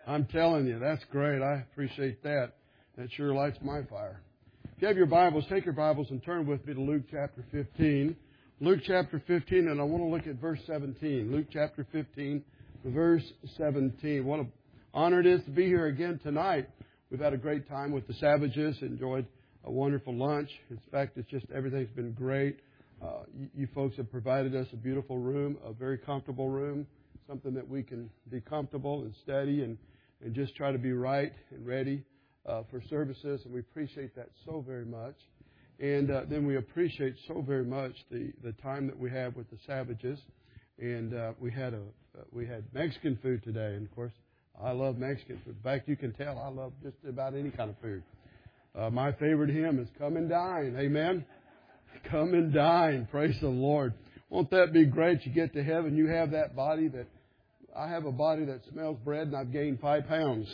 I'm telling you, that's great. I appreciate that. That sure lights my fire. If you have your Bibles, take your Bibles and turn with me to Luke chapter 15. Luke chapter 15, and I want to look at verse 17. Luke chapter 15, verse 17. What an honor it is to be here again tonight. We've had a great time with the Savages, enjoyed a wonderful lunch. In fact, it's just everything's been great. You folks have provided us a beautiful room, a very comfortable room, something that we can be comfortable and steady and just try to be right and ready for services, and we appreciate that so very much. And then we appreciate so very much the time that we have with the Savages. And we had Mexican food today, and of course, I love Mexican food. In fact, you can tell I love just about any kind of food. My favorite hymn is "Come and Dine." Amen. Come and dine. Praise the Lord. Won't that be great? You get to heaven, you have that body that I have a body that smells bread, and I've gained 5 pounds.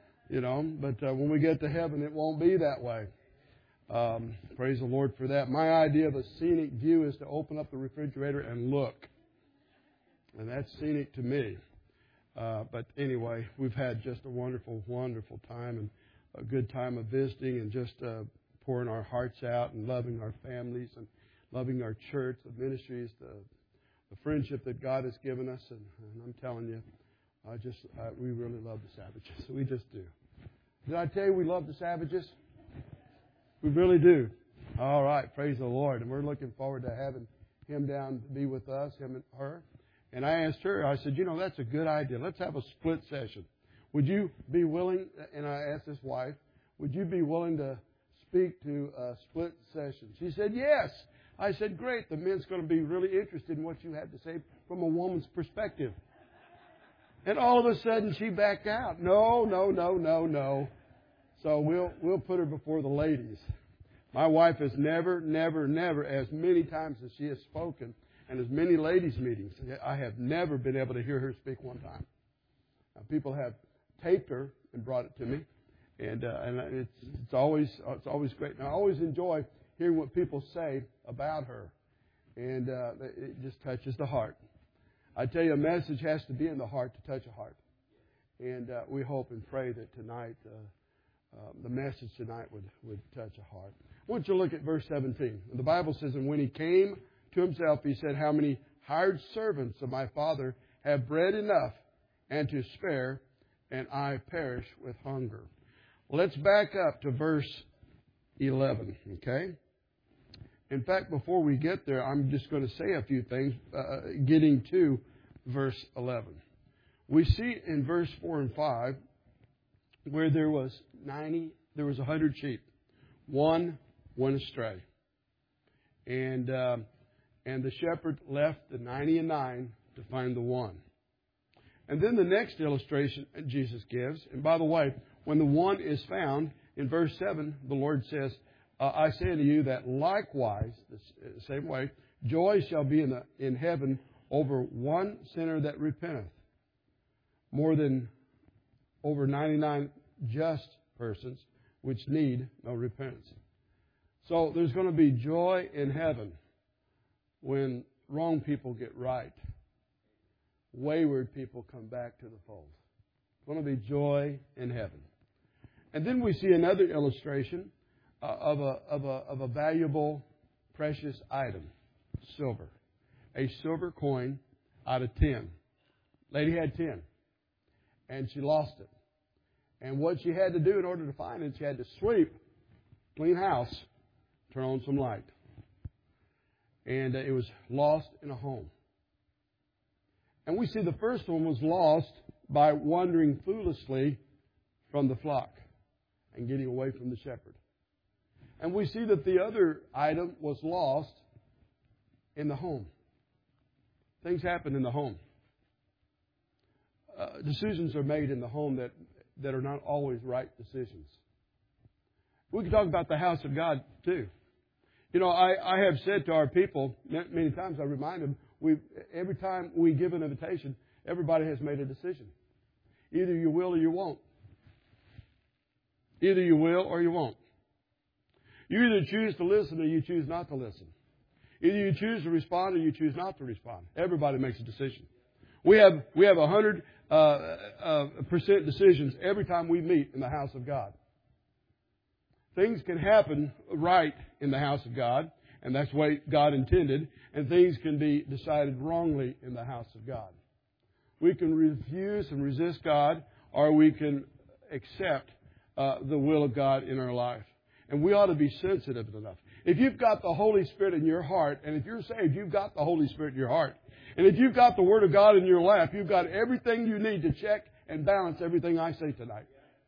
But when we get to heaven, it won't be that way. Praise the Lord for that. My idea of a scenic view is to open up the refrigerator and look. And that's scenic to me. But anyway, we've had just a wonderful, wonderful time and a good time of visiting and just pouring our hearts out and loving our families and loving our church, the ministries, the friendship that God has given us. And I'm telling you, we really love the Savages. We just do. Did I tell you we love the Savages? We really do. All right. Praise the Lord. And we're looking forward to having him down to be with us, him and her. And I asked her, I said, that's a good idea. Let's have a split session. Would you be willing, and I asked his wife, would you be willing to speak to a split session? She said, yes. I said, great. The men's going to be really interested in what you had to say from a woman's perspective. And all of a sudden, she backed out. No. So we'll put her before the ladies. My wife has never, as many times as she has spoken, and as many ladies' meetings, I have never been able to hear her speak one time. Now, people have taped her and brought it to me, and it's always great. And I always enjoy hearing what people say about her, and it just touches the heart. I tell you, a message has to be in the heart to touch a heart. And we hope and pray that tonight, the message tonight would touch a heart. I want you to look at verse 17. The Bible says, and when he came to himself, he said, how many hired servants of my father have bread enough and to spare, and I perish with hunger. Let's back up to verse 11, okay? In fact, before we get there, I'm just going to say a few things, getting to verse 11. We see in verse 4 and 5 where there was 100 sheep. One went astray. And the shepherd left the 99 to find the one. And then the next illustration Jesus gives, and by the way, when the one is found, in verse 7, the Lord says, I say unto you that likewise, the same way, joy shall be in heaven over one sinner that repenteth, more than over 99 just persons which need no repentance. So there's going to be joy in heaven when wrong people get right. Wayward people come back to the fold. It's going to be joy in heaven. And then we see another illustration of a valuable, precious item, silver. A silver coin out of 10. Lady had 10, and she lost it. And what she had to do in order to find it, she had to sweep, clean house, turn on some light. And it was lost in a home. And we see the first one was lost by wandering foolishly from the flock and getting away from the shepherd. And we see that the other item was lost in the home. Things happen in the home. Decisions are made in the home that are not always right decisions. We can talk about the house of God, too. I have said to our people, many times I remind them, every time we give an invitation, everybody has made a decision. Either you will or you won't. Either you will or you won't. You either choose to listen or you choose not to listen. Either you choose to respond or you choose not to respond. Everybody makes a decision. We have 100 percent decisions every time we meet in the house of God. Things can happen right in the house of God, and that's the way God intended, and things can be decided wrongly in the house of God. We can refuse and resist God, or we can accept the will of God in our life. And we ought to be sensitive enough. If you've got the Holy Spirit in your heart, and if you're saved, you've got the Holy Spirit in your heart. And if you've got the Word of God in your lap, you've got everything you need to check and balance everything I say tonight.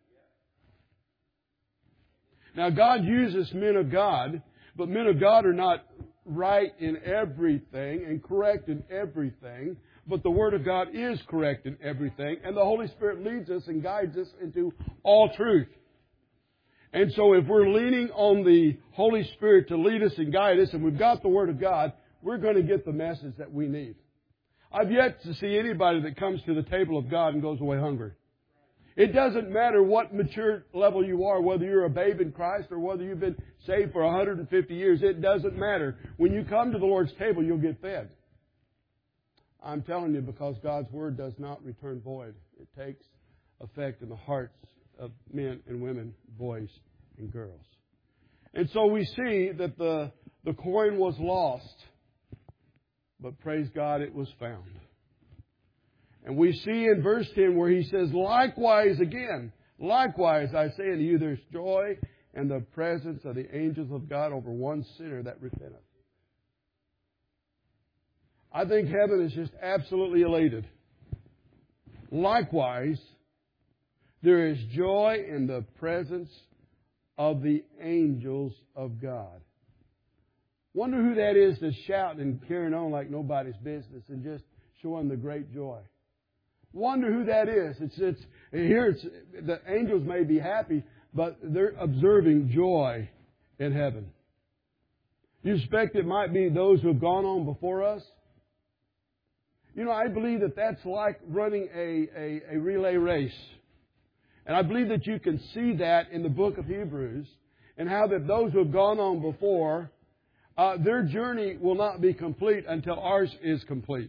Now, God uses men of God, but men of God are not right in everything and correct in everything. But the Word of God is correct in everything. And the Holy Spirit leads us and guides us into all truth. And so if we're leaning on the Holy Spirit to lead us and guide us, and we've got the Word of God, we're going to get the message that we need. I've yet to see anybody that comes to the table of God and goes away hungry. It doesn't matter what mature level you are, whether you're a babe in Christ or whether you've been saved for 150 years. It doesn't matter. When you come to the Lord's table, you'll get fed. I'm telling you, because God's Word does not return void. It takes effect in the hearts of men and women, boys and girls. And so we see that the coin was lost, but praise God, it was found. And we see in verse 10 where he says, likewise again, likewise I say unto you, there's joy in the presence of the angels of God over one sinner that repenteth. I think heaven is just absolutely elated. Likewise, there is joy in the presence of the angels of God. Wonder who that is that's shouting and carrying on like nobody's business and just showing the great joy. Wonder who that is. The angels may be happy, but they're observing joy in heaven. You suspect it might be those who have gone on before us? You know, I believe that that's like running a relay race. And I believe that you can see that in the book of Hebrews, and how that those who have gone on before, their journey will not be complete until ours is complete.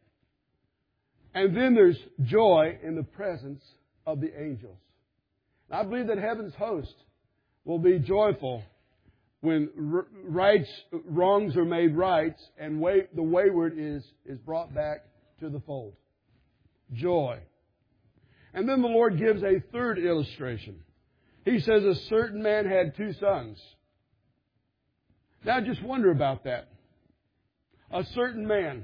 And then there's joy in the presence of the angels. And I believe that heaven's host will be joyful when wrongs are made right and the wayward is brought back to the fold. Joy. And then the Lord gives a third illustration. He says a certain man had 2 sons. Now just wonder about that. A certain man.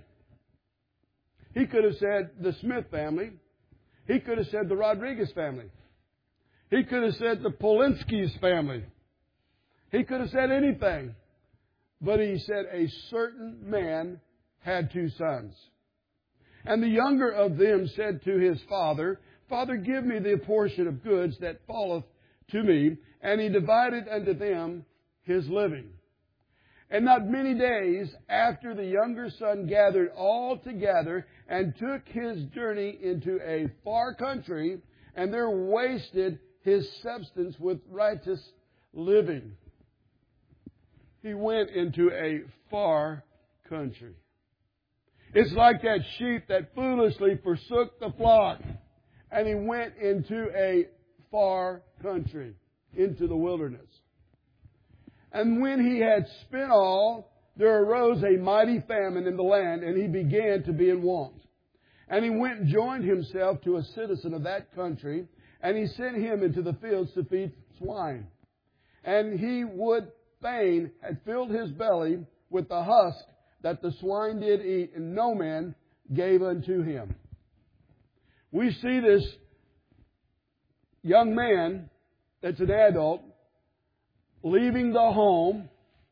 He could have said the Smith family. He could have said the Rodriguez family. He could have said the Polinski's family. He could have said anything. But he said a certain man had 2 sons. And the younger of them said to his father, Father, give me the portion of goods that falleth to me. And he divided unto them his living. And not many days after, the younger son gathered all together and took his journey into a far country, and there wasted his substance with righteous living. He went into a far country. It's like that sheep that foolishly forsook the flock, and he went into a far country, into the wilderness. And when he had spent all, there arose a mighty famine in the land, and he began to be in want. And he went and joined himself to a citizen of that country, and he sent him into the fields to feed swine. And he would fain had filled his belly with the husk that the swine did eat, and no man gave unto him. We see this young man that's an adult leaving the home.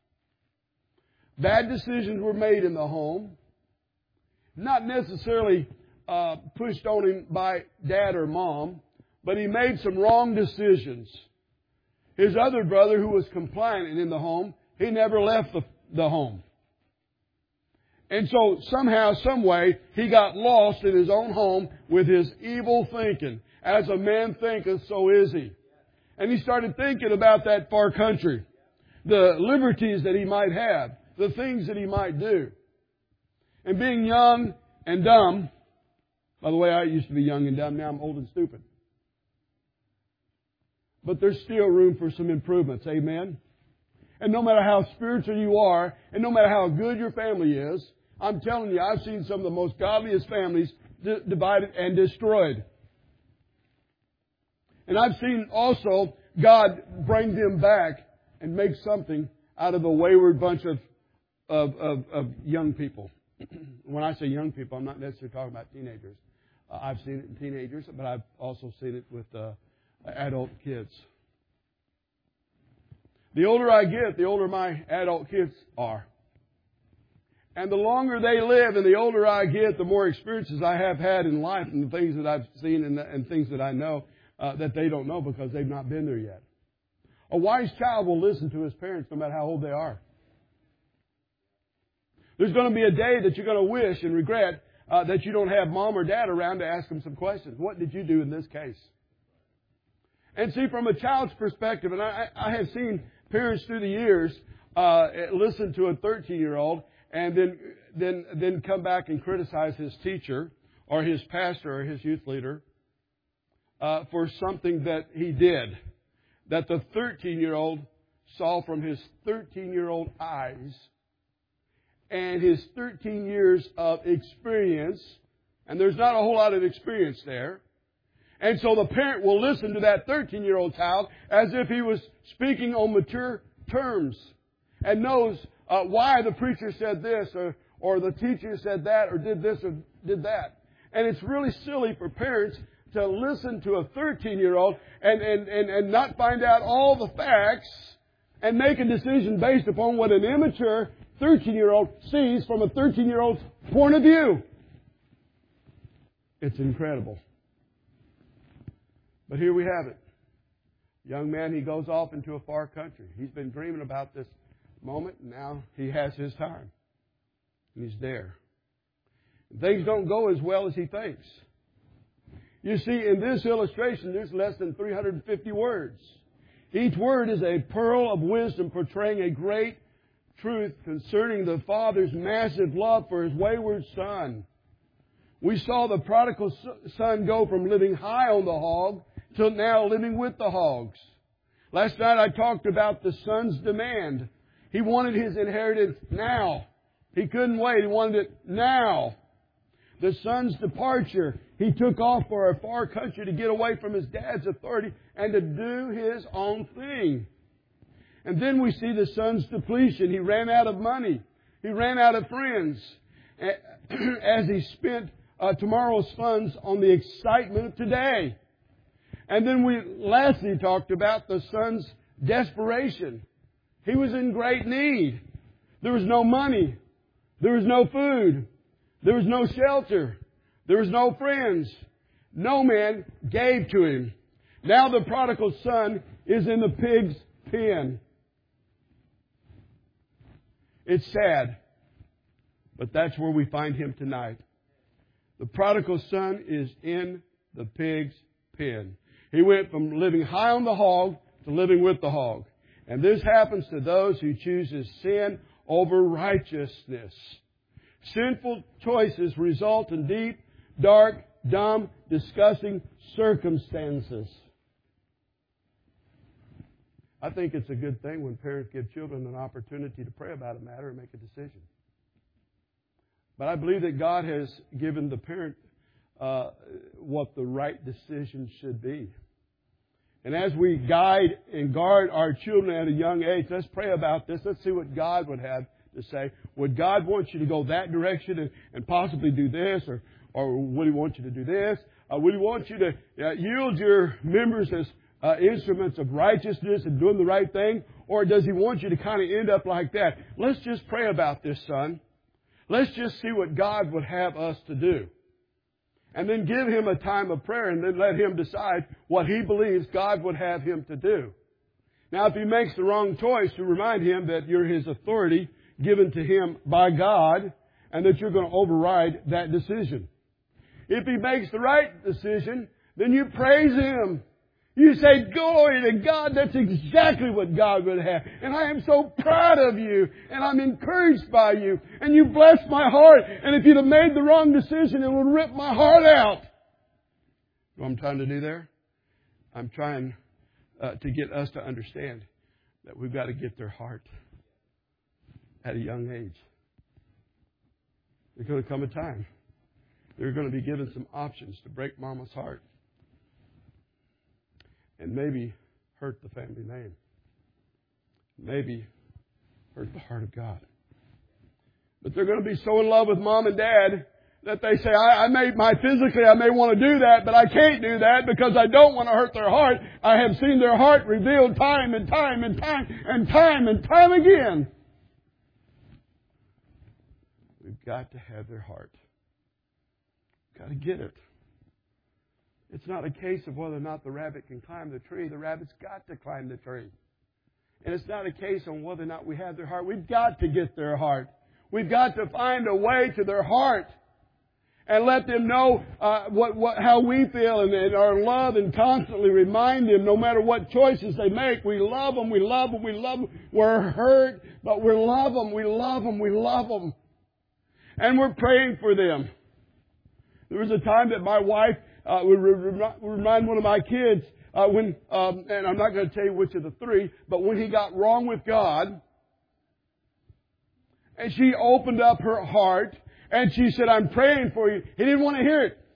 Bad decisions were made in the home. Not necessarily pushed on him by dad or mom, but he made some wrong decisions. His other brother, who was compliant in the home, he never left the home. And so somehow, some way, he got lost in his own home with his evil thinking. As a man thinketh, so is he. And he started thinking about that far country, the liberties that he might have, the things that he might do. And being young and dumb, By the way, I used to be young and dumb. Now I'm old and stupid. But there's still room for some improvements. Amen? And no matter how spiritual you are, and no matter how good your family is, I'm telling you, I've seen some of the most godliest families divided and destroyed. And I've seen also God bring them back and make something out of a wayward bunch of young people. When I say young people, I'm not necessarily talking about teenagers. I've seen it in teenagers, but I've also seen it with adult kids. The older I get, the older my adult kids are. And the longer they live and the older I get, the more experiences I have had in life and the things that I've seen and things that I know that they don't know because they've not been there yet. A wise child will listen to his parents no matter how old they are. There's going to be a day that you're going to wish and regret that you don't have mom or dad around to ask them some questions. What did you do in this case? And see, from a child's perspective, and I have seen parents through the years listen to a 13-year-old and then come back and criticize his teacher or his pastor or his youth leader for something that he did, that the 13-year-old saw from his 13-year-old eyes and his 13 years of experience, and there's not a whole lot of experience there. And so the parent will listen to that 13-year-old child as if he was speaking on mature terms and knows why the preacher said this or the teacher said that or did this or did that. And it's really silly for parents to listen to a 13-year-old and not find out all the facts and make a decision based upon what an immature 13-year-old sees from a 13-year-old's point of view. It's incredible. But here we have it. Young man, he goes off into a far country. He's been dreaming about this moment, and now he has his time. And he's there. Things don't go as well as he thinks. You see, in this illustration, there's less than 350 words. Each word is a pearl of wisdom portraying a great truth concerning the Father's massive love for His wayward Son. We saw the prodigal son go from living high on the hog to now living with the hogs. Last night I talked about the son's demand. He wanted his inheritance now. He couldn't wait. He wanted it now. The son's departure. He took off for a far country to get away from his dad's authority and to do his own thing. And then we see the son's depletion. He ran out of money. He ran out of friends as he spent tomorrow's funds on the excitement of today. And then we lastly talked about the son's desperation. He was in great need. There was no money. There was no food. There was no shelter. There was no friends. No man gave to him. Now the prodigal son is in the pig's pen. It's sad, but that's where we find him tonight. The prodigal son is in the pig's pen. He went from living high on the hog to living with the hog. And this happens to those who chooses sin over righteousness. Sinful choices result in deep, dark, dumb, disgusting circumstances. I think it's a good thing when parents give children an opportunity to pray about a matter and make a decision. But I believe that God has given the parent what the right decision should be. And as we guide and guard our children at a young age, let's pray about this. Let's see what God would have to say. Would God want you to go that direction and possibly do this? Or would He want you to do this? Would He want you to yield your members as instruments of righteousness and doing the right thing? Or does He want you to kind of end up like that? Let's just pray about this, son. Let's just see what God would have us to do. And then give him a time of prayer and then let him decide what he believes God would have him to do. Now, if he makes the wrong choice, to remind him that you're his authority given to him by God and that you're going to override that decision. If he makes the right decision, then you praise him. You say, glory to God. That's exactly what God would have. And I am so proud of you. And I'm encouraged by you. And you blessed my heart. And if you'd have made the wrong decision, it would rip my heart out. What I'm trying to do there? I'm trying to get us to understand that we've got to get their heart at a young age. There's going to come a time. They're going to be given some options to break Mama's heart. And maybe hurt the family name. Maybe hurt the heart of God. But they're going to be so in love with Mom and Dad that they say, I may want to do that, but I can't do that because I don't want to hurt their heart. I have seen their heart revealed time and time and time and time and time again. We've got to have their heart. We've got to get it. It's not a case of whether or not the rabbit can climb the tree. The rabbit's got to climb the tree. And it's not a case on whether or not we have their heart. We've got to get their heart. We've got to find a way to their heart and let them know how we feel and our love, and constantly remind them, no matter what choices they make, we love them, we love them, we love them. We're hurt, but we love them, we love them, we love them. And we're praying for them. There was a time that my wife would remind one of my kids and I'm not going to tell you which of the three, but when he got wrong with God, and she opened up her heart and she said, I'm praying for you. He didn't want to hear it.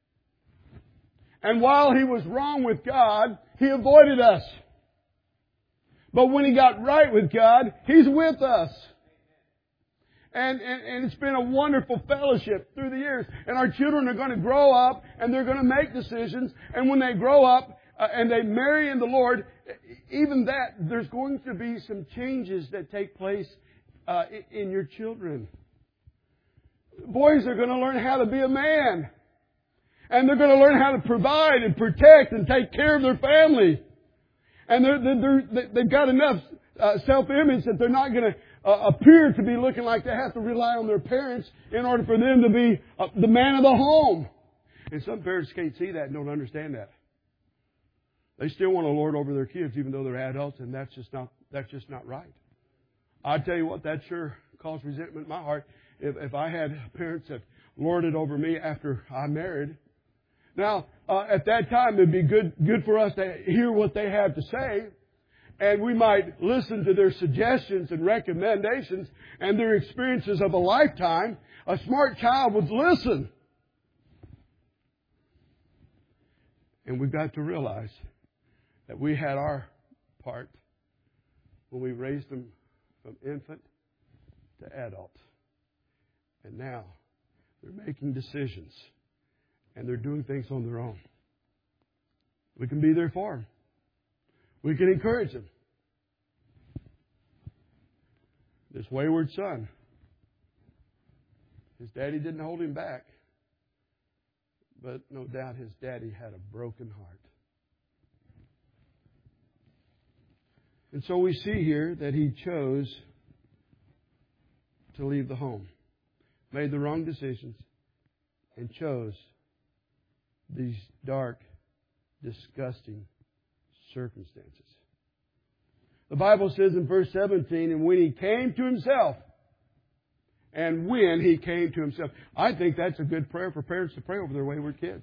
And while he was wrong with God, he avoided us. But when he got right with God, He's with us. And it's been a wonderful fellowship through the years. And our children are going to grow up and they're going to make decisions. And when they grow up and they marry in the Lord, even that, there's going to be some changes that take place in your children. Boys are going to learn how to be a man. And they're going to learn how to provide and protect and take care of their family. And they've got enough self-image that they're not going to appear to be looking like they have to rely on their parents in order for them to be the man of the home. And some parents can't see that and don't understand that. They still want to lord over their kids even though they're adults, and that's just not right. I tell you what, that sure caused resentment in my heart. If I had parents that lorded over me after I married. Now, at that time, it'd be good for us to hear what they have to say. And we might listen to their suggestions and recommendations and their experiences of a lifetime. A smart child would listen. And we've got to realize that we had our part when we raised them from infant to adult. And now they're making decisions. And they're doing things on their own. We can be there for them. We can encourage them. This wayward son, his daddy didn't hold him back. But no doubt his daddy had a broken heart. And so we see here that he chose to leave the home. Made the wrong decisions. And chose these dark, disgusting circumstances. The Bible says in verse 17, and when he came to himself. And when he came to himself. I think that's a good prayer for parents to pray over their wayward kids.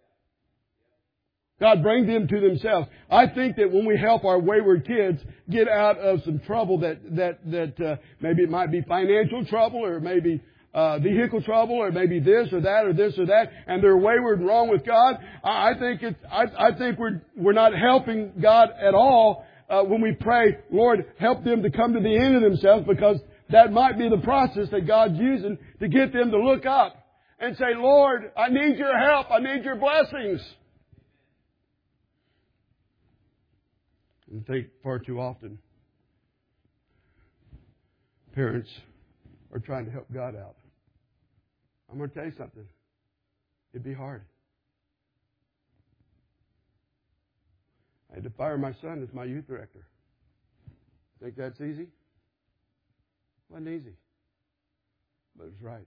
God, bring them to themselves. I think that when we help our wayward kids get out of some trouble that maybe it might be financial trouble or maybe vehicle trouble, or maybe this or that, and they're wayward and wrong with God. I think we're not helping God at all when we pray, Lord, help them to come to the end of themselves, because that might be the process that God's using to get them to look up and say, Lord, I need your help. I need your blessings. And I think far too often parents are trying to help God out. I'm going to tell you something. It'd be hard. I had to fire my son as my youth director. Think that's easy? Wasn't easy. But it was right.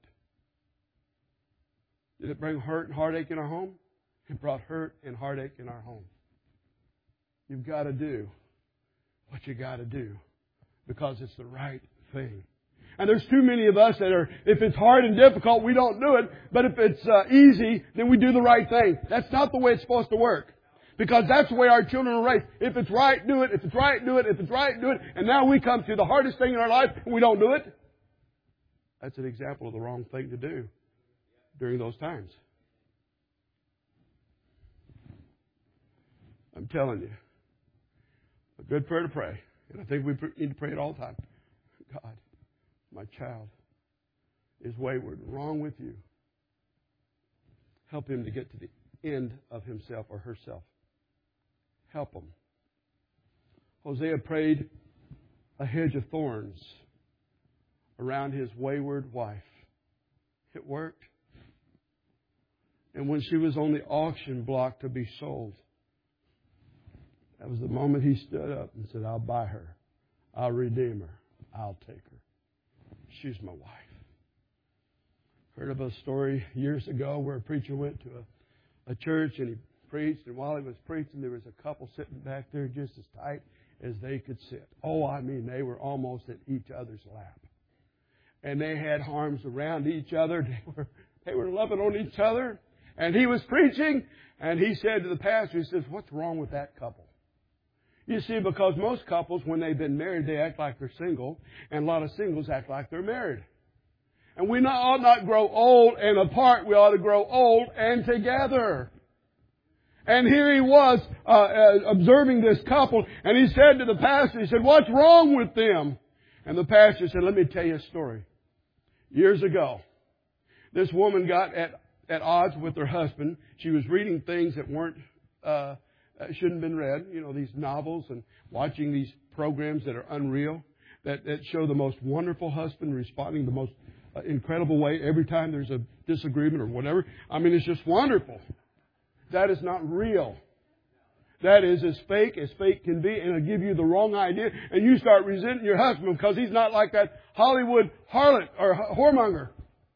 Did it bring hurt and heartache in our home? It brought hurt and heartache in our home. You've got to do what you got to do because it's the right thing. And there's too many of us that are, if it's hard and difficult, we don't do it. But if it's easy, then we do the right thing. That's not the way it's supposed to work. Because that's the way our children are raised. If it's right, do it. If it's right, do it. If it's right, do it. And now we come to the hardest thing in our life and we don't do it. That's an example of the wrong thing to do during those times. I'm telling you. A good prayer to pray. And I think we need to pray it all the time. God, my child is wayward, wrong with you. Help him to get to the end of himself or herself. Help him. Hosea prayed a hedge of thorns around his wayward wife. It worked. And when she was on the auction block to be sold, that was the moment he stood up and said, I'll buy her. I'll redeem her. I'll take her. She's my wife. Heard of a story years ago where a preacher went to a church and he preached, and while he was preaching, there was a couple sitting back there just as tight as they could sit. Oh, I mean, they were almost at each other's lap. And they had arms around each other. They were loving on each other. And he was preaching, and he said to the pastor, he says, what's wrong with that couple? You see, because most couples, when they've been married, they act like they're single, and a lot of singles act like they're married. And we ought not grow old and apart. We ought to grow old and together. And here he was observing this couple, and he said to the pastor, he said, what's wrong with them? And the pastor said, let me tell you a story. Years ago, this woman got at odds with her husband. She was reading things that weren't shouldn't have been read. You know, these novels and watching these programs that are unreal, that show the most wonderful husband responding the most incredible way every time there's a disagreement or whatever. I mean, it's just wonderful. That is not real. That is as fake can be, and it'll give you the wrong idea, and you start resenting your husband because he's not like that Hollywood harlot or whoremonger.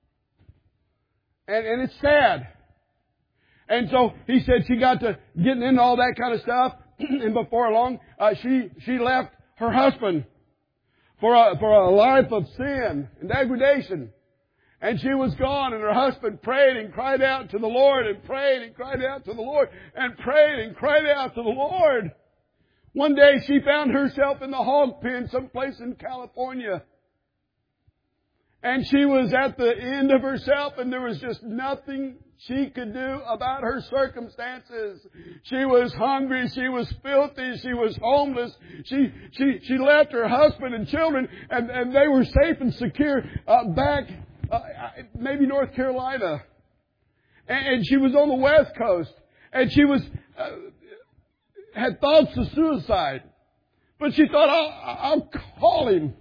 And it's sad. And so he said she got to getting into all that kind of stuff, and before long, she left her husband for a life of sin and degradation. And she was gone, and her husband prayed and cried out to the Lord, and prayed and cried out to the Lord, and prayed and cried out to the Lord. One day she found herself in the hog pen someplace in California. And she was at the end of herself, and there was just nothing she could do about her circumstances. She was hungry, she was filthy, she was homeless. She left her husband and children, and they were safe and secure back maybe North Carolina. And she was on the West Coast. And she was had thoughts of suicide. But she thought, I'll call him.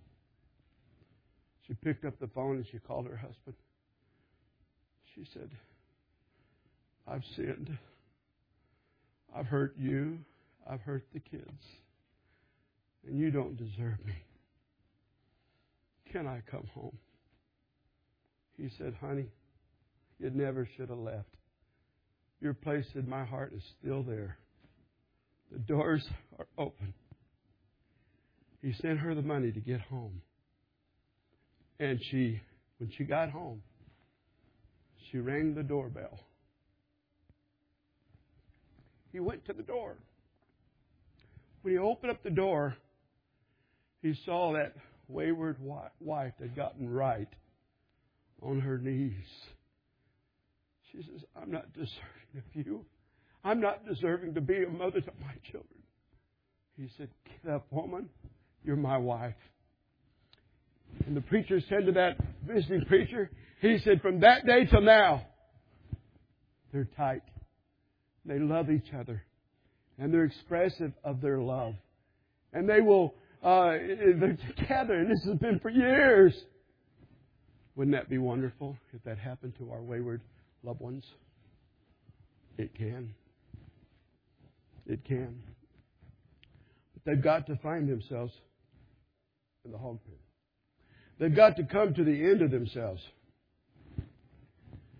She picked up the phone and she called her husband. She said, I've sinned. I've hurt you. I've hurt the kids. And you don't deserve me. Can I come home? He said, honey, you never should have left. Your place in my heart is still there. The doors are open. He sent her the money to get home. And when she got home, she rang the doorbell. He went to the door. When he opened up the door, he saw that wayward wife that had gotten right on her knees. She says, I'm not deserving of you. I'm not deserving to be a mother to my children. He said, get up, woman. You're my wife. And the preacher said to that visiting preacher, he said, from that day till now, they're tight. They love each other. And they're expressive of their love. And they will, they're together. And this has been for years. Wouldn't that be wonderful if that happened to our wayward loved ones? It can. It can. But they've got to find themselves in the hog pen. They've got to come to the end of themselves.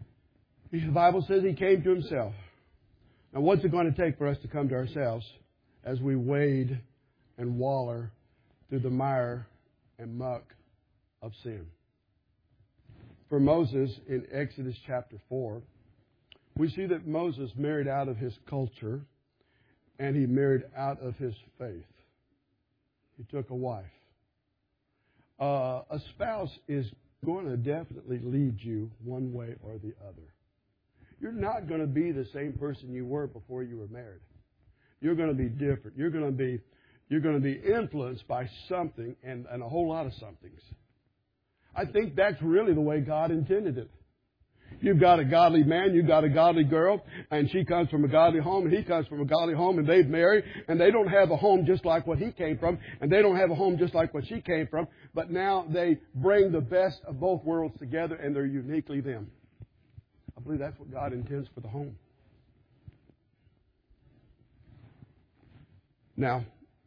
The Bible says He came to Himself. Now, what's it going to take for us to come to ourselves? as we wade and waller through the mire and muck of sin. For Moses, in Exodus chapter 4, we see that Moses married out of his culture and he married out of his faith. He took a wife. A spouse is going to definitely lead you one way or the other. You're not going to be the same person you were before you were married. You're going to be different. You're going to be influenced by something and a whole lot of somethings. I think that's really the way God intended it. You've got a godly man, you've got a godly girl, and she comes from a godly home, and he comes from a godly home, and they've married, and they don't have a home just like what he came from, and they don't have a home just like what she came from, but now they bring the best of both worlds together, and they're uniquely them. I believe that's what God intends for the home. Now,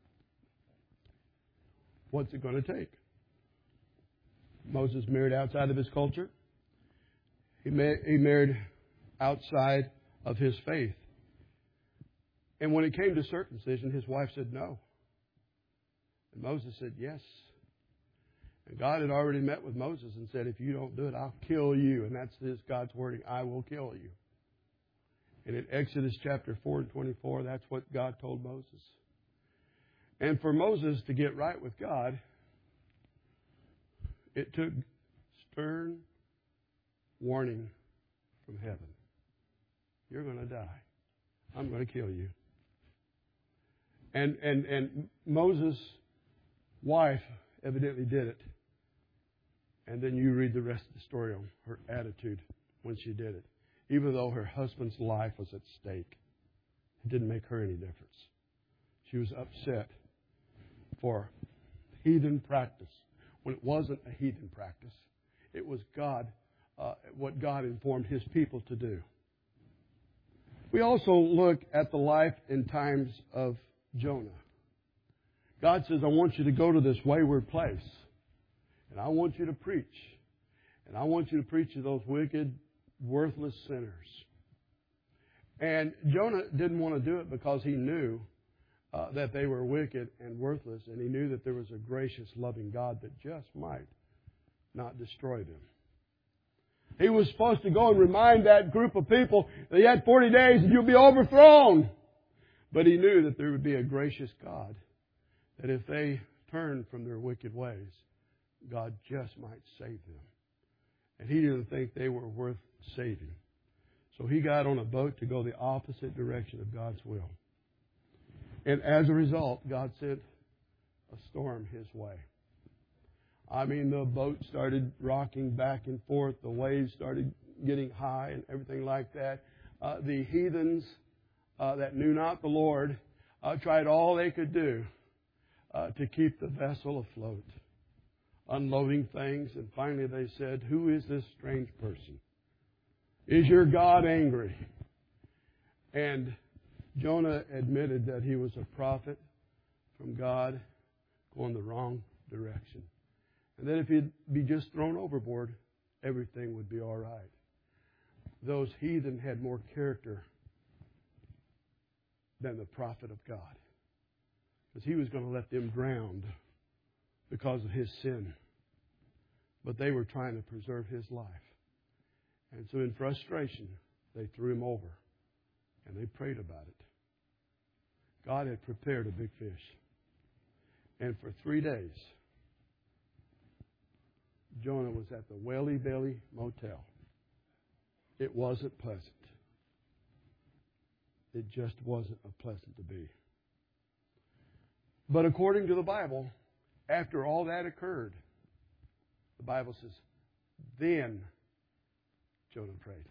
what's it going to take? Moses married outside of his culture. He married outside of his faith. And when it came to circumcision, his wife said no. And Moses said yes. And God had already met with Moses and said, if you don't do it, I'll kill you. And that's God's wording, I will kill you. And in Exodus chapter 4 and 24, that's what God told Moses. And for Moses to get right with God, it took stern warning from heaven. You're going to die. I'm going to kill you. And Moses' wife evidently did it. And then you read the rest of the story on her attitude when she did it. Even though her husband's life was at stake, it didn't make her any difference. She was upset for heathen practice when it wasn't a heathen practice. It was God, what God informed His people to do. We also look at the life and times of Jonah. God says, I want you to go to this wayward place. And I want you to preach. And I want you to preach to those wicked, worthless sinners. And Jonah didn't want to do it because he knew that they were wicked and worthless. And he knew that there was a gracious, loving God that just might not destroy them. He was supposed to go and remind that group of people that you had 40 days and you'll be overthrown. But he knew that there would be a gracious God, that if they turned from their wicked ways, God just might save them. And he didn't think they were worth saving. So he got on a boat to go the opposite direction of God's will. And as a result, God sent a storm his way. I mean, the boat started rocking back and forth. The waves started getting high and everything like that. The heathens that knew not the Lord tried all they could do to keep the vessel afloat, unloading things. And finally they said, who is this strange person? Is your God angry? And Jonah admitted that he was a prophet from God going the wrong direction. And that if he'd be just thrown overboard, everything would be all right. Those heathen had more character than the prophet of God, because he was going to let them drown because of his sin. But they were trying to preserve his life. And so in frustration, they threw him over. And they prayed about it. God had prepared a big fish. And for 3 days, Jonah was at the Welly Belly Motel. It wasn't pleasant. It just wasn't pleasant to be. But according to the Bible, after all that occurred, the Bible says, then Jonah prayed.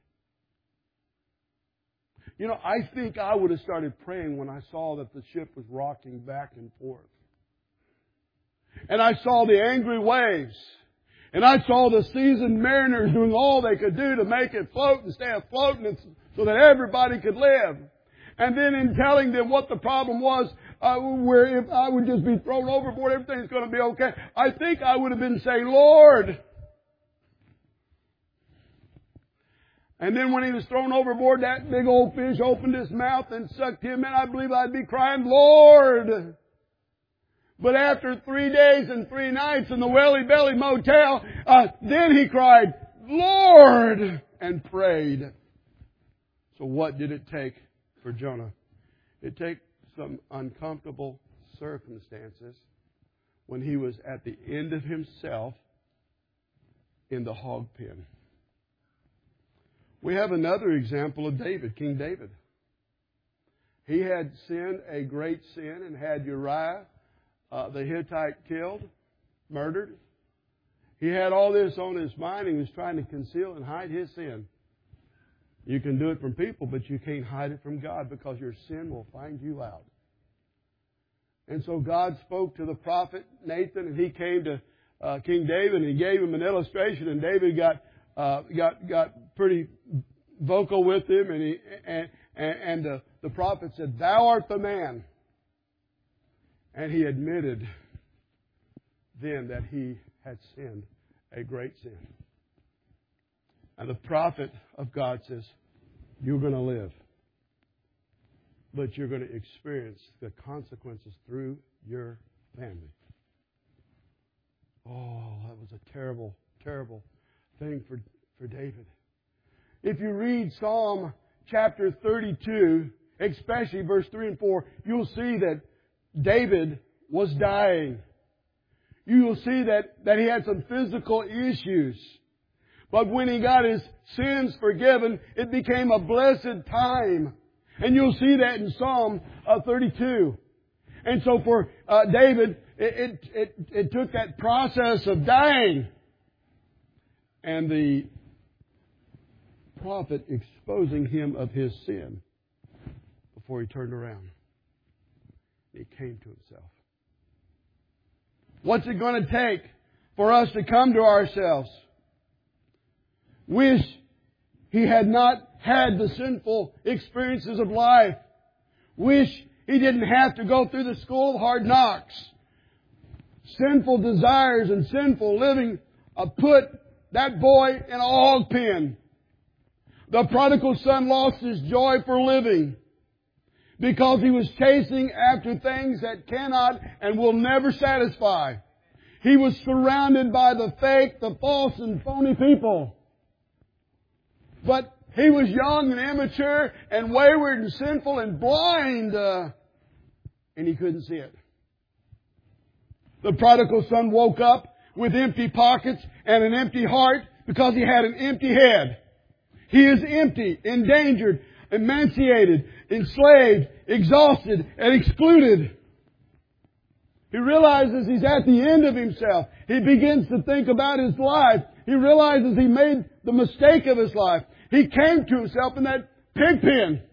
You know, I think I would have started praying when I saw that the ship was rocking back and forth. And I saw the angry waves. And I saw the seasoned mariners doing all they could do to make it float and stay afloat so that everybody could live. And then in telling them what the problem was, where if I would just be thrown overboard, everything's going to be okay. I think I would have been saying, Lord. And then when he was thrown overboard, that big old fish opened his mouth and sucked him in. I believe I'd be crying, Lord! But after 3 days and 3 nights in the Welly Belly Motel, then he cried, Lord! And prayed. So what did it take for Jonah? It took some uncomfortable circumstances when he was at the end of himself in the hog pen. We have another example of David, King David. He had sinned a great sin and had Uriah the Hittite killed, murdered. He had all this on his mind. He was trying to conceal and hide his sin. You can do it from people, but you can't hide it from God because your sin will find you out. And so God spoke to the prophet Nathan, and he came to King David, and he gave him an illustration, and David got pretty vocal with him, and the prophet said, "Thou art the man." And he admitted then that he had sinned a great sin. And the prophet of God says, you're going to live, but you're going to experience the consequences through your family. Oh, that was a terrible, terrible thing for David. If you read Psalm chapter 32, especially verse 3 and 4, you'll see that David was dying. You will see that he had some physical issues. But when he got his sins forgiven, it became a blessed time. And you'll see that in Psalm 32. And so for David, it took that process of dying and the prophet exposing him of his sin before he turned around. He came to himself. What's it going to take for us to come to ourselves? Wish he had not had the sinful experiences of life. Wish he didn't have to go through the school of hard knocks. Sinful desires and sinful living put that boy in a hog pen. The prodigal son lost his joy for living because he was chasing after things that cannot and will never satisfy. He was surrounded by the fake, the false, and phony people. But he was young and immature and wayward and sinful and blind, and he couldn't see it. The prodigal son woke up with empty pockets and an empty heart because he had an empty head. He is empty, endangered, emaciated, enslaved, exhausted, and excluded. He realizes he's at the end of himself. He begins to think about his life. He realizes he made the mistake of his life. He came to himself in that pig pen.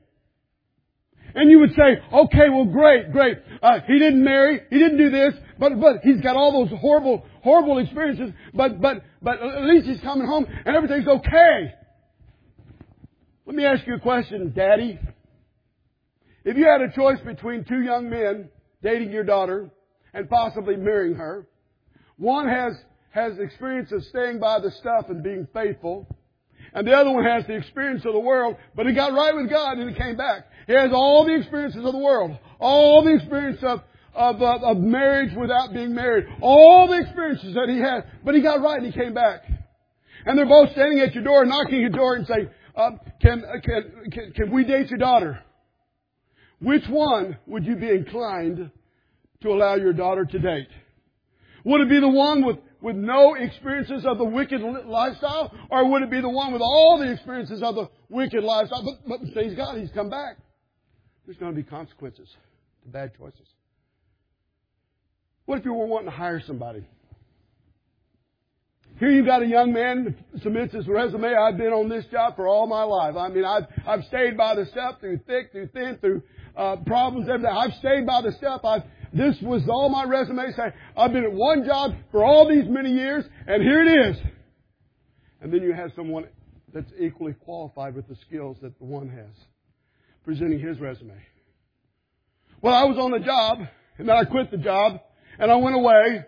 And you would say, okay, well, great. He didn't marry. He didn't do this. But he's got all those horrible experiences. But at least he's coming home and everything's okay. Let me ask you a question, Daddy. If you had a choice between two young men dating your daughter and possibly marrying her, one has experience of staying by the stuff and being faithful, and the other one has the experience of the world, but he got right with God and he came back. He has all the experiences of the world, all the experience of marriage without being married, all the experiences that he had, but he got right and he came back. And they're both standing at your door, knocking your door and saying, can we date your daughter? Which one would you be inclined to allow your daughter to date? Would it be the one with no experiences of the wicked lifestyle? Or would it be the one with all the experiences of the wicked lifestyle? But praise God, he's come back. There's going to be consequences to bad choices. What if you were wanting to hire somebody? Here you've got a young man who submits his resume. I've been on this job for all my life. I mean, I've stayed by the step through thick, through thin, through problems, everything. I've stayed by the step. This was all my resume saying, I've been at one job for all these many years, and here it is. And then you have someone that's equally qualified with the skills that the one has, presenting his resume. Well, I was on the job, and then I quit the job, and I went away,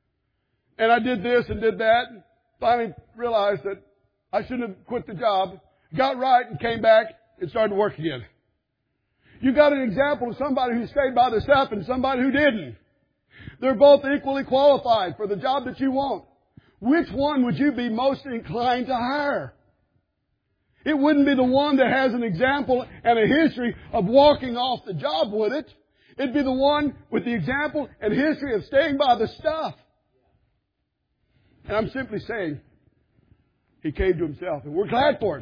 and I did this and did that. Finally realized that I shouldn't have quit the job. got right and came back and started to work again. You got an example of somebody who stayed by themselves and somebody who didn't. They're both equally qualified for the job that you want. Which one would you be most inclined to hire? It wouldn't be the one that has an example and a history of walking off the job, would it? It'd be the one with the example and history of staying by the stuff. And I'm simply saying, he came to himself, and we're glad for it.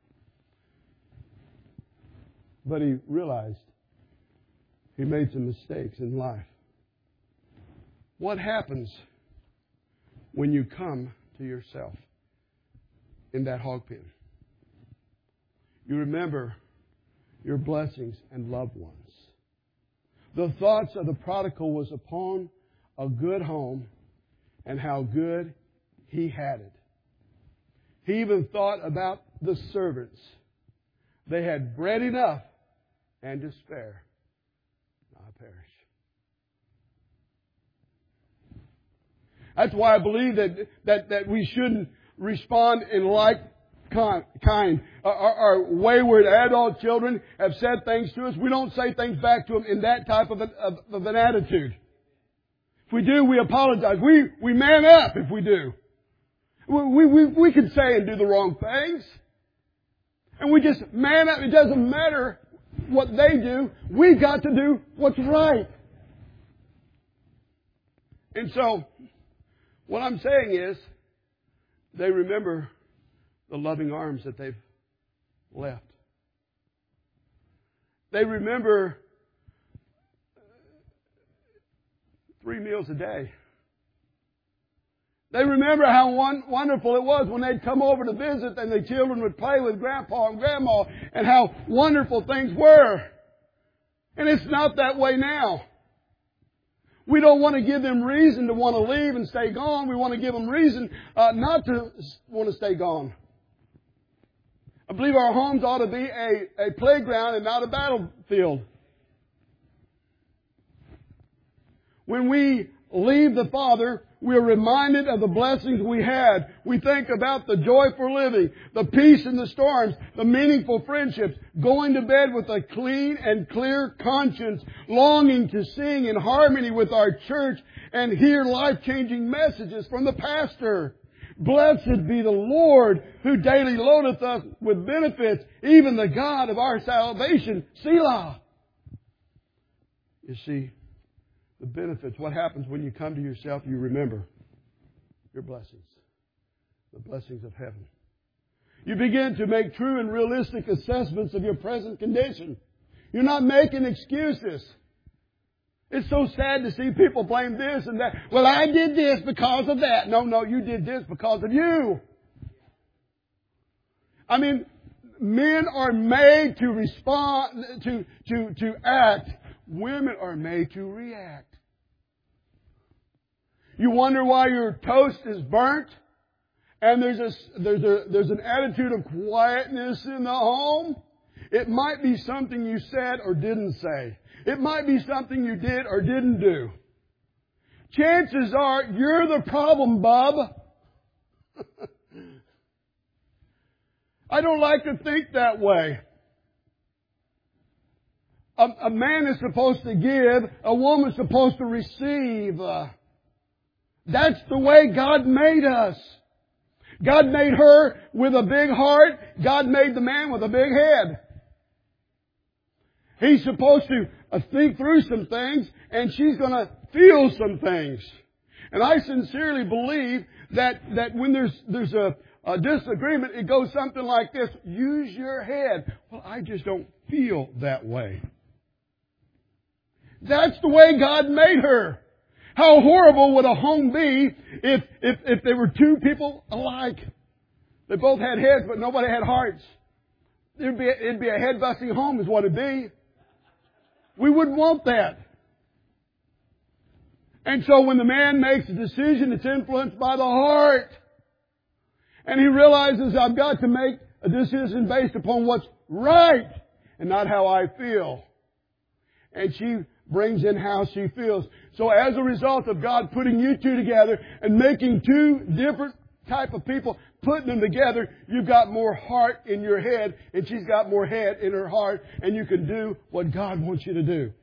But he realized he made some mistakes in life. What happens when you come to yourself in that hog pen? You remember your blessings and loved ones. The thoughts of the prodigal was upon a good home and how good he had it. He even thought about the servants. They had bread enough and to spare. Not perish. That's why I believe that we shouldn't respond in like kind. Our wayward adult children have said things to us. We don't say things back to them in that type of an attitude. If we do, we apologize. We man up if we do. We can say and do the wrong things. And we just man up. It doesn't matter what they do. We've got to do what's right. And so, what I'm saying is, they remember the loving arms that they've left. They remember 3 meals a day. They remember how wonderful it was when they'd come over to visit and the children would play with Grandpa and Grandma and how wonderful things were. And it's not that way now. We don't want to give them reason to want to leave and stay gone. We want to give them reason not to want to stay gone. I believe our homes ought to be a playground and not a battlefield. When we leave the Father, we are reminded of the blessings we had. We think about the joy for living, the peace in the storms, the meaningful friendships, going to bed with a clean and clear conscience, longing to sing in harmony with our church and hear life-changing messages from the pastor. Blessed be the Lord who daily loadeth us with benefits, even the God of our salvation. Selah. You see, the benefits, what happens when you come to yourself, you remember your blessings, the blessings of heaven. You begin to make true and realistic assessments of your present condition. You're not making excuses. It's so sad to see people blame this and that. Well, I did this because of that. No, you did this because of you. I mean, men are made to respond, to act. Women are made to react. You wonder why your toast is burnt, and there's an attitude of quietness in the home. It might be something you said or didn't say. It might be something you did or didn't do. Chances are you're the problem, Bob. I don't like to think that way. A man is supposed to give. A woman's supposed to receive. That's the way God made us. God made her with a big heart. God made the man with a big head. He's supposed to think through some things, and she's going to feel some things. And I sincerely believe that when there's a disagreement, it goes something like this. Use your head. Well, I just don't feel that way. That's the way God made her. How horrible would a home be if there were two people alike? They both had heads, but nobody had hearts. It'd be a head-busting home is what it'd be. We wouldn't want that. And so when the man makes a decision, it's influenced by the heart. And he realizes, I've got to make a decision based upon what's right and not how I feel. And she brings in how she feels. So as a result of God putting you two together and making two different type of people, putting them together, you've got more heart in your head, and she's got more head in her heart, and you can do what God wants you to do.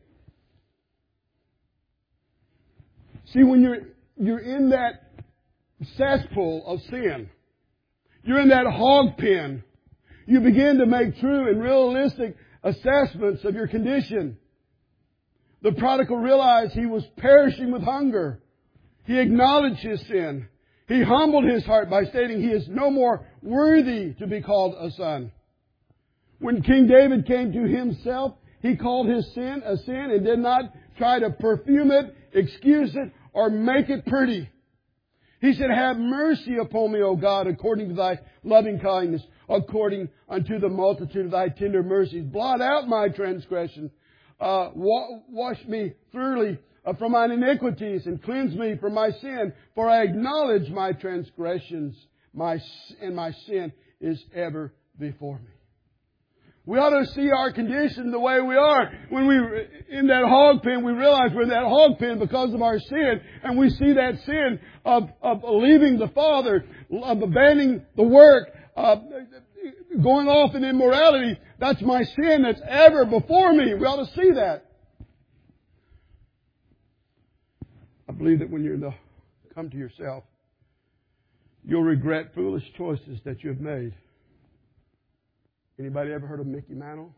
See, when you're in that cesspool of sin, you're in that hog pen, you begin to make true and realistic assessments of your condition. The prodigal realized he was perishing with hunger. He acknowledged his sin. He humbled his heart by stating he is no more worthy to be called a son. When King David came to himself, he called his sin a sin and did not try to perfume it, excuse it, or make it pretty. He said, have mercy upon me, O God, according to thy loving kindness, according unto the multitude of thy tender mercies. Blot out my transgression. Wash me thoroughly from mine iniquities and cleanse me from my sin. For I acknowledge my transgressions, and my sin is ever before me. We ought to see our condition the way we are. When we're in that hog pen, we realize we're in that hog pen because of our sin. And we see that sin of leaving the Father, of abandoning the work, going off in immorality. That's my sin that's ever before me. We ought to see that. I believe that when you come to yourself, you'll regret foolish choices that you have made. Anybody ever heard of Mickey Mantle?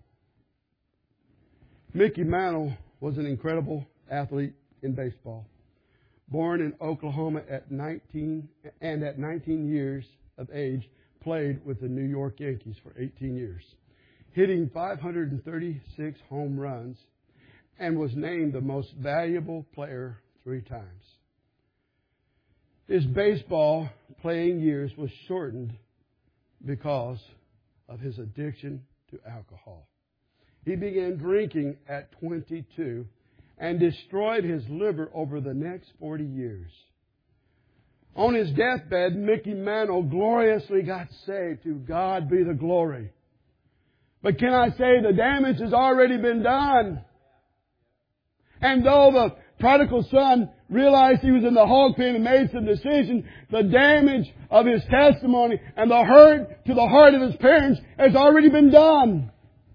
Mickey Mantle was an incredible athlete in baseball. Born in Oklahoma at 19 years of age, played with the New York Yankees for 18 years, hitting 536 home runs, and was named the most valuable player 3 times. His baseball playing years was shortened because of his addiction to alcohol. He began drinking at 22 and destroyed his liver over the next 40 years. On his deathbed, Mickey Mantle gloriously got saved. To God be the glory. But can I say the damage has already been done? And though the prodigal son realized he was in the hog pen and made some decisions, the damage of his testimony and the hurt to the heart of his parents has already been done.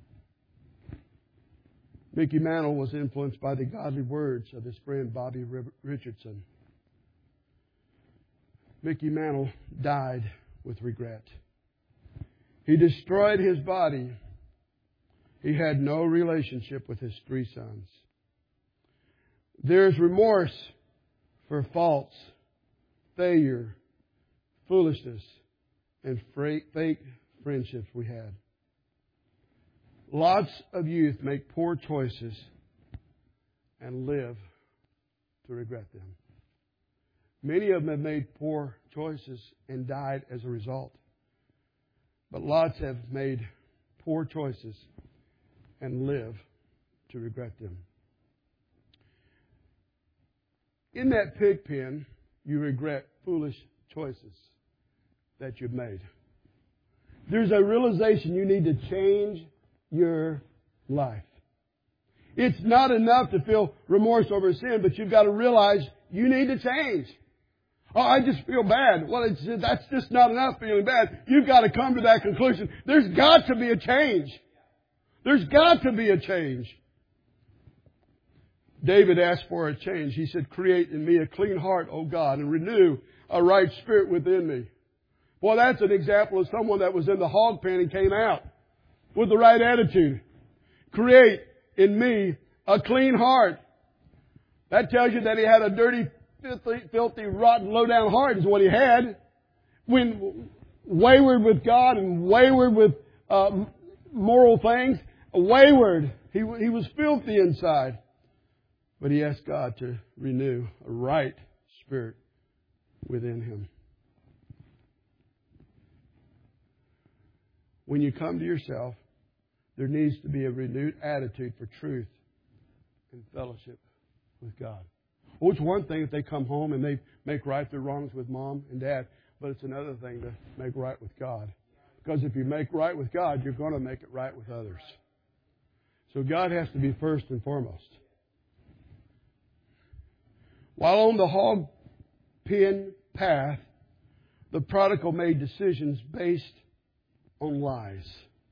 Mickey Mantle was influenced by the godly words of his friend Bobby Richardson. Mickey Mantle died with regret. He destroyed his body. He had no relationship with his 3 sons. There's remorse for faults, failure, foolishness, and fake friendships we had. Lots of youth make poor choices and live to regret them. Many of them have made poor choices and died as a result. But lots have made poor choices and live to regret them. In that pig pen, you regret foolish choices that you've made. There's a realization you need to change your life. It's not enough to feel remorse over sin, but you've got to realize you need to change. Oh, I just feel bad. Well, that's just not enough feeling bad. You've got to come to that conclusion. There's got to be a change. There's got to be a change. David asked for a change. He said, create in me a clean heart, O God, and renew a right spirit within me. Well, that's an example of someone that was in the hog pen and came out with the right attitude. Create in me a clean heart. That tells you that he had a dirty, filthy, rotten, low-down heart is what he had. When wayward with God and wayward with moral things, wayward. He was filthy inside. But he asked God to renew a right spirit within him. When you come to yourself, there needs to be a renewed attitude for truth and fellowship with God. Well, it's one thing if they come home and they make right their wrongs with mom and dad, but it's another thing to make right with God. Because if you make right with God, you're going to make it right with others. So God has to be first and foremost. While on the hog pen path, the prodigal made decisions based on lies.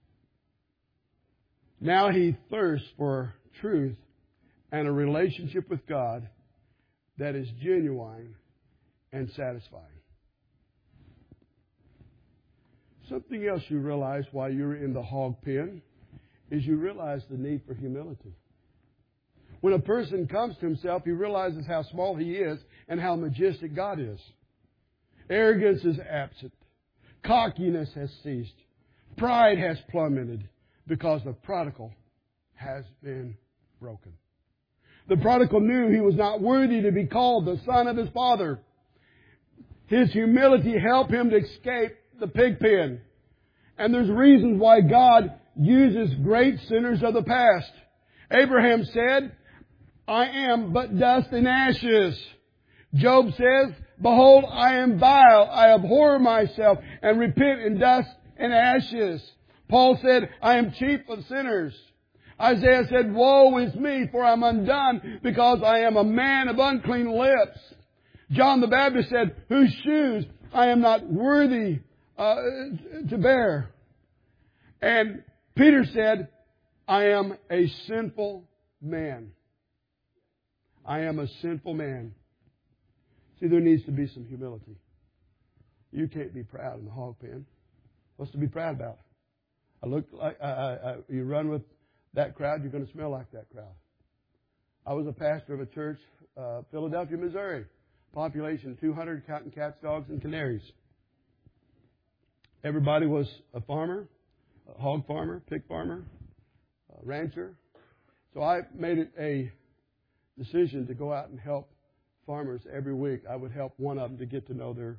Now he thirsts for truth and a relationship with God that is genuine and satisfying. Something else you realize while you're in the hog pen is you realize the need for humility. When a person comes to himself, he realizes how small he is and how majestic God is. Arrogance is absent. Cockiness has ceased. Pride has plummeted because the prodigal has been broken. The prodigal knew he was not worthy to be called the son of his father. His humility helped him to escape the pig pen. And there's reasons why God uses great sinners of the past. Abraham said, I am but dust and ashes. Job says, behold, I am vile. I abhor myself and repent in dust and ashes. Paul said, I am chief of sinners. Isaiah said, woe is me, for I'm undone, because I am a man of unclean lips. John the Baptist said, whose shoes I am not worthy to bear. And Peter said, I am a sinful man. I am a sinful man. See, there needs to be some humility. You can't be proud in the hog pen. What's to be proud about? You run with that crowd, you're going to smell like that crowd. I was a pastor of a church, Philadelphia, Missouri. Population 200, counting cats, dogs, and canaries. Everybody was a farmer, a hog farmer, pig farmer, a rancher. So I made it a decision to go out and help farmers every week. I would help one of them to get to know their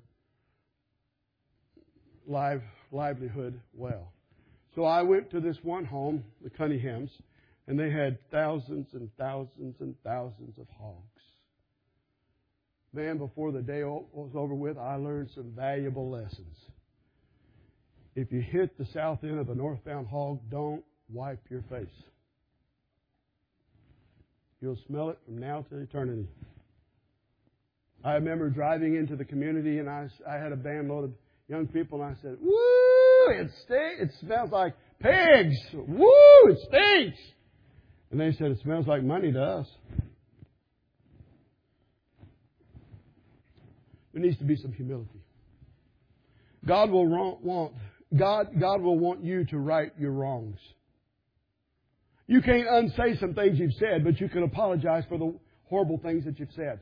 livelihood well. So I went to this one home, the Cunninghams, and they had thousands and thousands and thousands of hogs. Man, before the day was over with, I learned some valuable lessons. If you hit the south end of a northbound hog, don't wipe your face. You'll smell it from now to eternity. I remember driving into the community, and I had a van load of young people, and I said, woo, it smells like pigs. Woo, it stinks. And they said, it smells like money to us. There needs to be some humility. God will want you to right your wrongs. You can't unsay some things you've said, but you can apologize for the horrible things that you've said.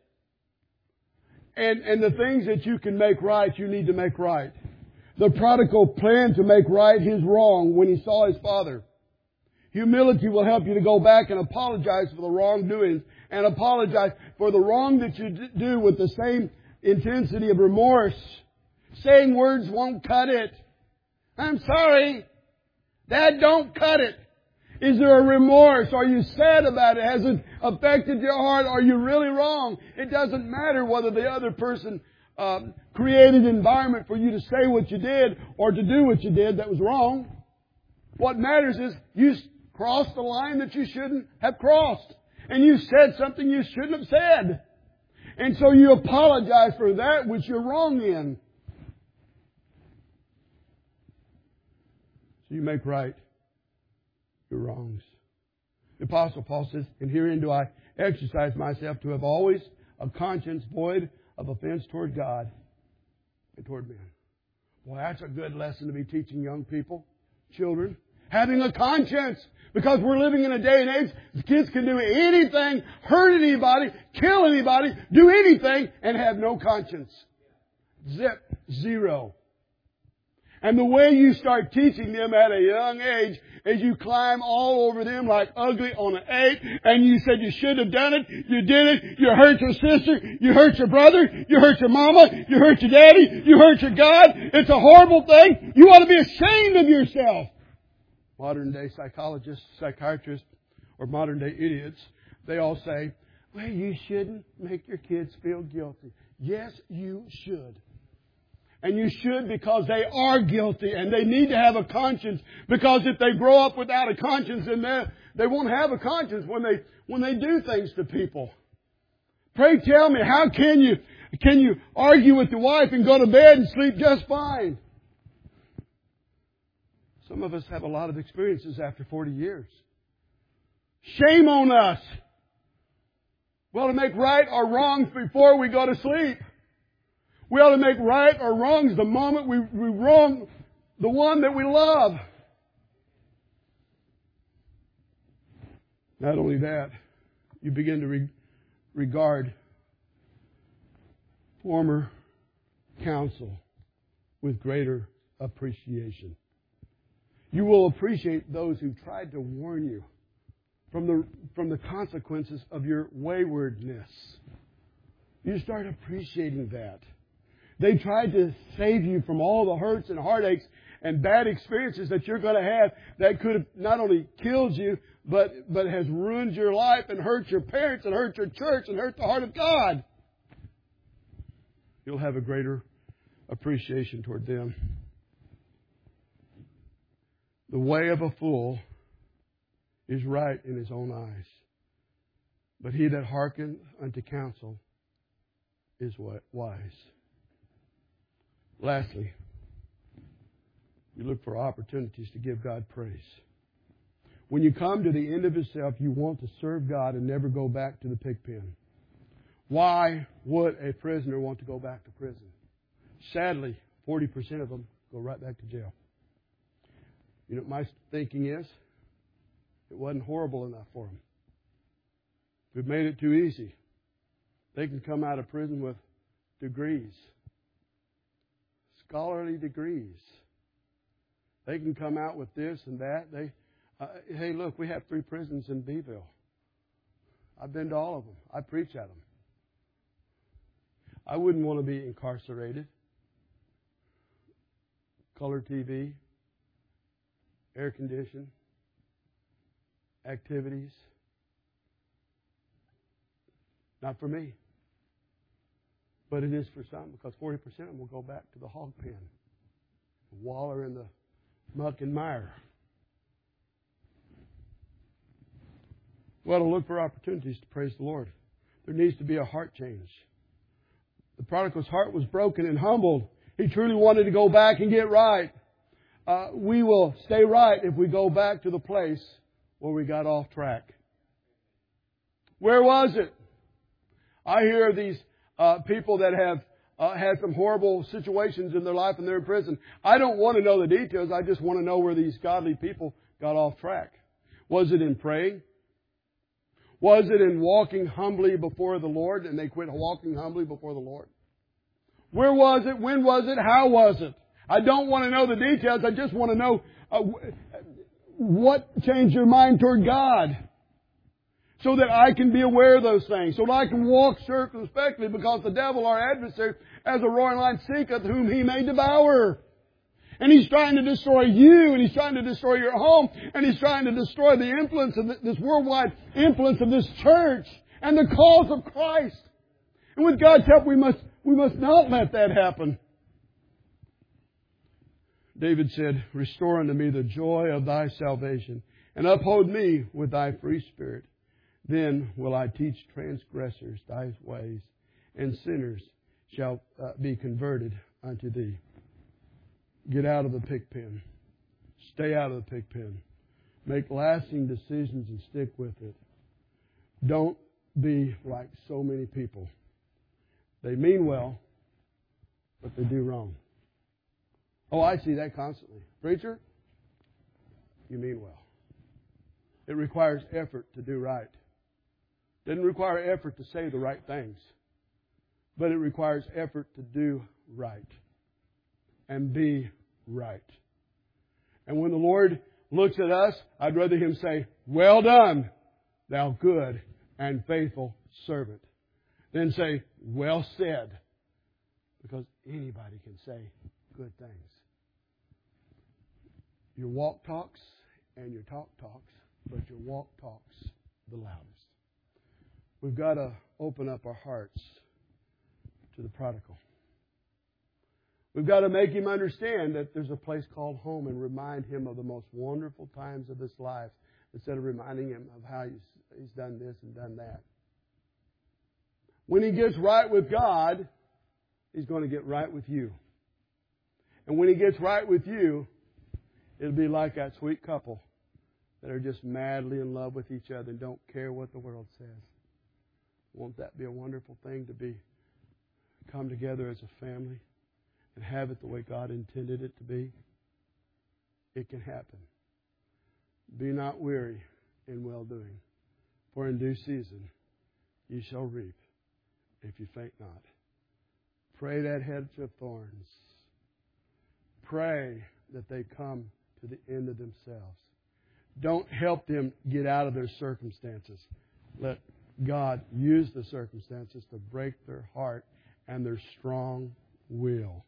And the things that you can make right, you need to make right. The prodigal planned to make right his wrong when he saw his father. Humility will help you to go back and apologize for the wrongdoings and apologize for the wrong that you do with the same intensity of remorse. Saying words won't cut it. I'm sorry. That don't cut it. Is there a remorse? Are you sad about it? Has it affected your heart? Are you really wrong? It doesn't matter whether the other person created an environment for you to say what you did or to do what you did that was wrong. What matters is you crossed the line that you shouldn't have crossed. And you said something you shouldn't have said. And so you apologize for that which you're wrong in. So you make right your wrongs. The Apostle Paul says, and herein do I exercise myself to have always a conscience void of offense toward God and toward men. Well, that's a good lesson to be teaching young people, children. Having a conscience. Because we're living in a day and age, kids can do anything, hurt anybody, kill anybody, do anything, and have no conscience. Zip. Zero. And the way you start teaching them at a young age is you climb all over them like ugly on an 8, and you said you should have done it, you did it, you hurt your sister, you hurt your brother, you hurt your mama, you hurt your daddy, you hurt your God. It's a horrible thing. You ought to be ashamed of yourself. Modern day psychologists, psychiatrists, or modern day idiots, they all say, well, you shouldn't make your kids feel guilty. Yes, you should. And you should, because they are guilty and they need to have a conscience. Because if they grow up without a conscience, then they won't have a conscience when they do things to people. Pray tell me, how can you Can you argue with your wife and go to bed and sleep just fine? Some of us have a lot of experiences after 40 years. Shame on us. We ought to make right or wrongs before we go to sleep. We ought to make right or wrongs the moment we wrong the one that we love. Not only that, you begin to regard former counsel with greater appreciation. You will appreciate those who tried to warn you from the consequences of your waywardness. You start appreciating that. They tried to save you from all the hurts and heartaches and bad experiences that you're going to have that could have not only killed you, but has ruined your life and hurt your parents and hurt your church and hurt the heart of God. You'll have a greater appreciation toward them. The way of a fool is right in his own eyes, but he that hearkeneth unto counsel is wise. Lastly, you look for opportunities to give God praise. When you come to the end of yourself, you want to serve God and never go back to the pig pen. Why would a prisoner want to go back to prison? Sadly, 40% of them go right back to jail. You know what my thinking is? It wasn't horrible enough for them. We've made it too easy. They can come out of prison with degrees. Scholarly degrees. They can come out with this and that. Hey, look, we have 3 prisons in Beeville. I've been to all of them. I preach at them. I wouldn't want to be incarcerated. Color TV, air conditioning, activities. Not for me. But it is for some, because 40% of them will go back to the hog pen, waller in the muck and mire. We ought to look for opportunities to praise the Lord. There needs to be a heart change. The prodigal's heart was broken and humbled. He truly wanted to go back and get right. We will stay right if we go back to the place where we got off track. Where was it? I hear of these people that have had some horrible situations in their life and they're in prison. I don't want to know the details. I just want to know where these godly people got off track. Was it in praying? Was it in walking humbly before the Lord and they quit walking humbly before the Lord? Where was it? When was it? How was it? I don't want to know the details. I just want to know what changed your mind toward God. So that I can be aware of those things. So that I can walk circumspectly, because the devil, our adversary, as a roaring lion seeketh whom he may devour. And he's trying to destroy you, and he's trying to destroy your home, and he's trying to destroy the influence of this worldwide influence of this church and the cause of Christ. And with God's help, we must not let that happen. David said, "Restore unto me the joy of thy salvation, and uphold me with thy free spirit. Then will I teach transgressors thy ways, and sinners shall be converted unto thee." Get out of the pig pen. Stay out of the pig pen. Make lasting decisions and stick with it. Don't be like so many people. They mean well, but they do wrong. Oh, I see that constantly. Preacher, you mean well. It requires effort to do right. It doesn't require effort to say the right things, but it requires effort to do right and be right. And when the Lord looks at us, I'd rather Him say, "Well done, thou good and faithful servant," than say, "Well said," because anybody can say good things. Your walk talks and your talk talks, but your walk talks the loudest. We've got to open up our hearts to the prodigal. We've got to make him understand that there's a place called home and remind him of the most wonderful times of his life instead of reminding him of how he's done this and done that. When he gets right with God, He's going to get right with you. And when He gets right with you, it'll be like that sweet couple that are just madly in love with each other and don't care what the world says. Won't that be a wonderful thing to come together as a family and have it the way God intended it to be? It can happen. Be not weary in well-doing, for in due season you shall reap if you faint not. Pray that hedge of thorns. Pray that they come to the end of themselves. Don't help them get out of their circumstances. Let God use the circumstances to break their heart and their strong will.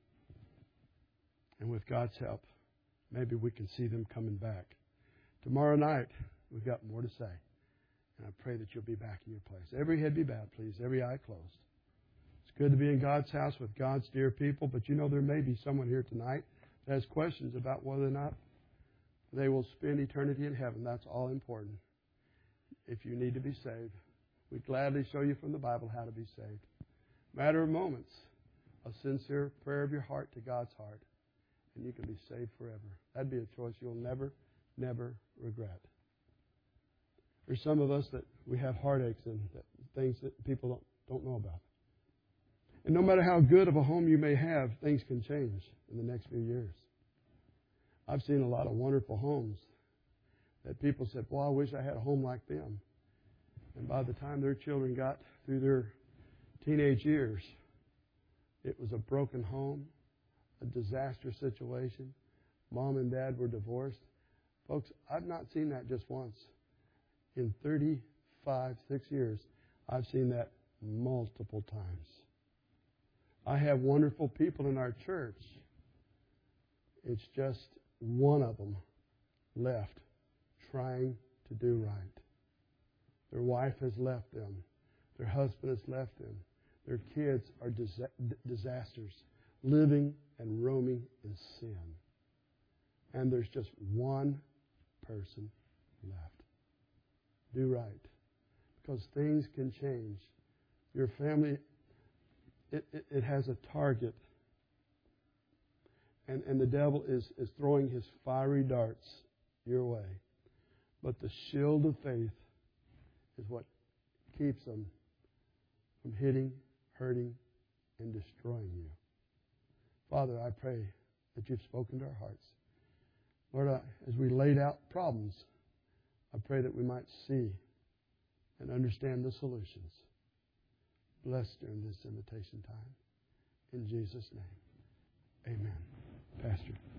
And with God's help, maybe we can see them coming back. Tomorrow night, we've got more to say. And I pray that you'll be back in your place. Every head be bowed, please. Every eye closed. It's good to be in God's house with God's dear people, but you know there may be someone here tonight that has questions about whether or not they will spend eternity in heaven. That's all important. If you need to be saved, we'd gladly show you from the Bible how to be saved. Matter of moments, a sincere prayer of your heart to God's heart, and you can be saved forever. That'd be a choice you'll never, never regret. There's some of us that we have heartaches and things that people don't know about. And no matter how good of a home you may have, things can change in the next few years. I've seen a lot of wonderful homes that people said, well, I wish I had a home like them. And by the time their children got through their teenage years, it was a broken home, a disaster situation. Mom and Dad were divorced. Folks, I've not seen that just once. In 6 years, I've seen that multiple times. I have wonderful people in our church. It's just one of them left trying to do right. Their wife has left them. Their husband has left them. Their kids are disasters, living and roaming in sin. And there's just one person left. Do right. Because things can change. Your family, it has a target. And the devil is throwing his fiery darts your way. But the shield of faith is what keeps them from hitting, hurting, and destroying you. Father, I pray that you've spoken to our hearts. Lord, as we laid out problems, I pray that we might see and understand the solutions. Bless during this invitation time. In Jesus' name, amen. Pastor.